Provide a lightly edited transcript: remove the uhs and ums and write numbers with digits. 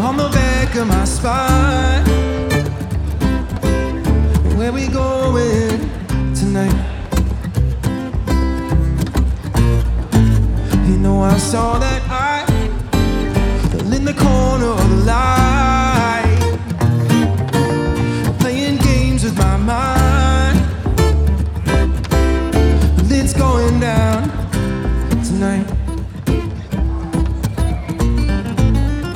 on the back of my spine. Where we going tonight? You know I saw that eye in the corner of the light, playing games with my mind. It's going down tonight.